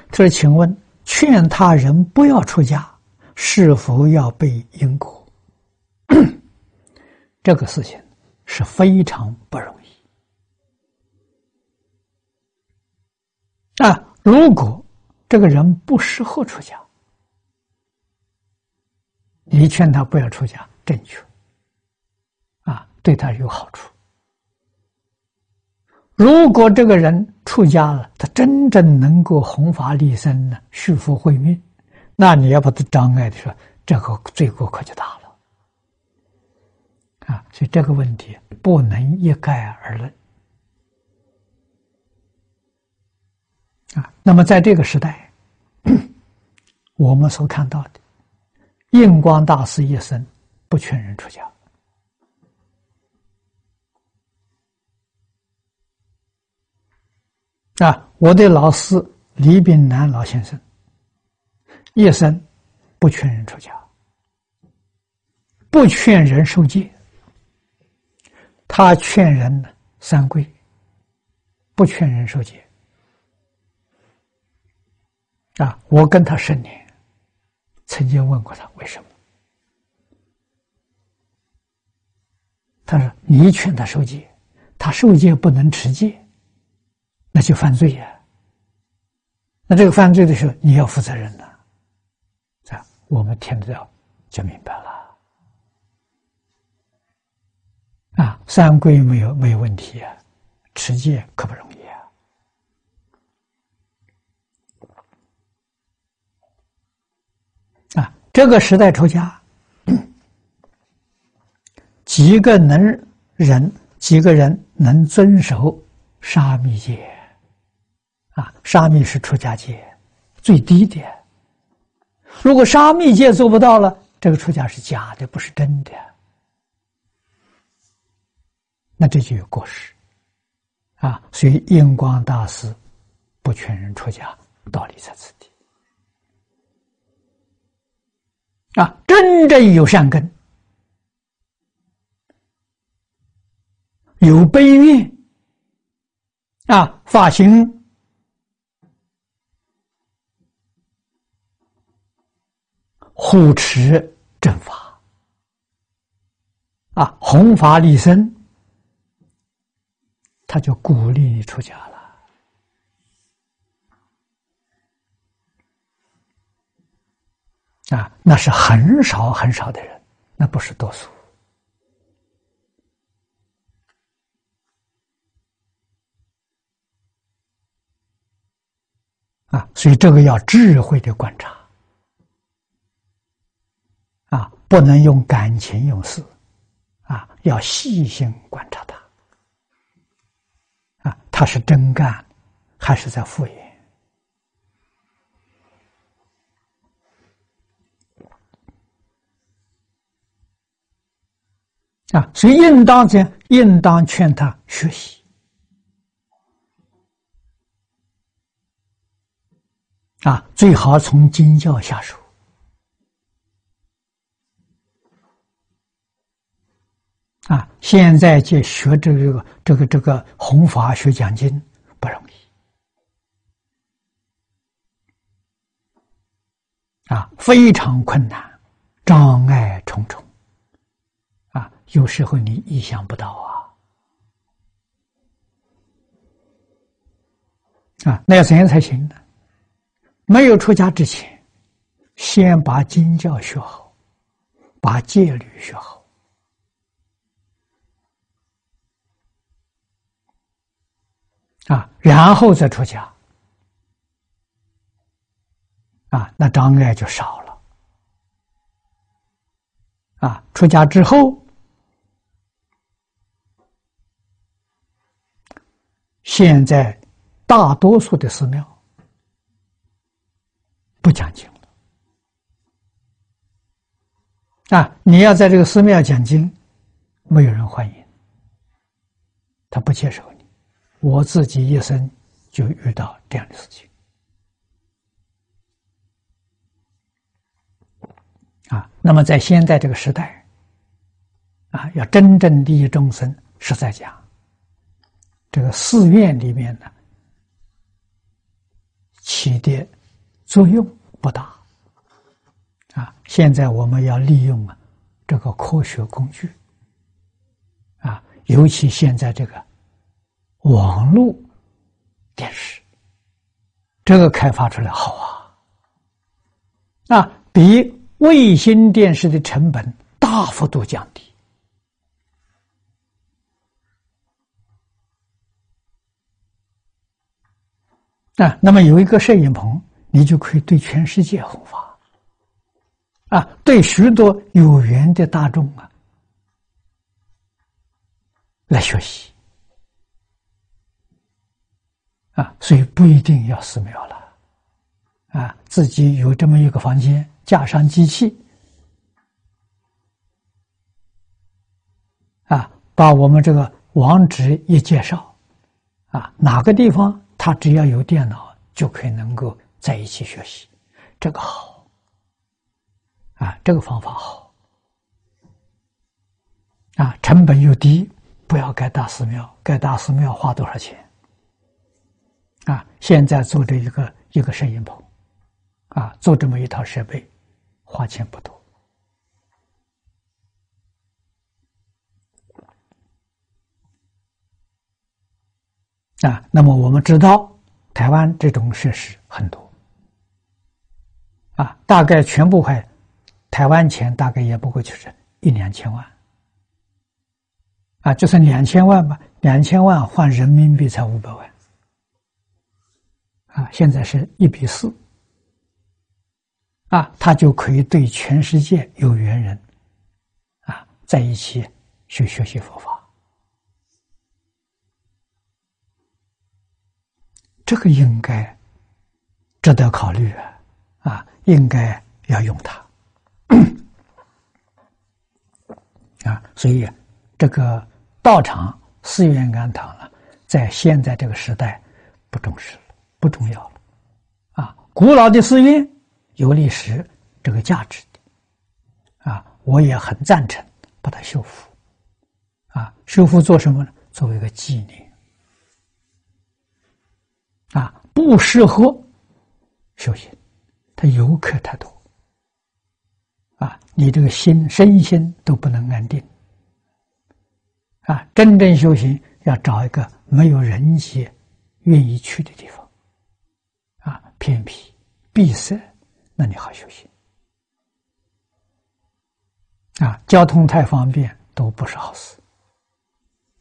这请问，劝他人不要出家，是否要背因果？这个事情是非常不容易啊！如果这个人不适合出家，你劝他不要出家，正确啊，对他有好处。如果这个人出家了，他真正能够弘法利生呢，续福慧命，那你要把他障碍的说，这个罪过可就大了啊！所以这个问题不能一概而论啊。那么在这个时代，我们所看到的，印光大师一生不劝人出家。我的老师李炳南老先生一生不劝人出家，不劝人受戒，他劝人三皈，不劝人受戒。我跟他10年，曾经问过他为什么，他说：“你劝他受戒，他受戒不能持戒。”那就犯罪呀！那这个犯罪的时候，你要负责任的。我们听得到就明白了。三皈没有问题啊，持戒可不容易啊！这个时代出家，几个人能遵守沙弥戒？沙弥是出家戒最低的，如果沙弥戒做不到了，这个出家是假的，不是真的，那这就有过失所以印光大师不劝人出家，道理在此地真正有善根，有悲愿发行护持正法弘法利生，他就鼓励你出家了那是很少很少的人，那不是多数所以这个要智慧的观察不能用感情用事要细心观察他是真干还是在敷衍所以应当劝他学习最好从经教下手现在就学这个弘法学讲经不容易非常困难，障碍重重有时候你意想不到那要怎样才行呢？没有出家之前，先把经教学好，把戒律学好然后再出家那障碍就少了出家之后，现在大多数的寺庙不讲经了你要在这个寺庙讲经，没有人欢迎，他不接受你。我自己一生就遇到这样的事情那么在现在这个时代要真正利益众生，实在讲，这个寺院里面呢起的作用不大。现在我们要利用这个科学工具，尤其现在这个网络电视，这个开发出来好比卫星电视的成本大幅度降低。那么有一个摄影棚，你就可以对全世界弘法。对许多有缘的大众来学习所以不一定要寺庙了自己有这么一个房间，架上机器把我们这个网址一介绍哪个地方他只要有电脑就可以能够在一起学习，这个好这个方法好成本又低，不要盖大寺庙，盖大寺庙花多少钱现在做这一个摄影棚做这么一套设备，花钱不多那么我们知道台湾这种设施很多大概全部台湾钱大概也不过就是1-2000万就算2000万吧，2000万换人民币才500万现在是1:4他就可以对全世界有缘人在一起去学习佛法，这个应该值得考虑应该要用它所以这个道场寺院庵堂在现在这个时代不重视了，不重要了古老的寺院有历史这个价值的我也很赞成把它修复修复做什么呢？作为一个纪念不适合修行，它游客太多你这个身心都不能安定真正修行要找一个没有人迹愿意去的地方偏僻闭塞，那你好修行交通太方便都不是好事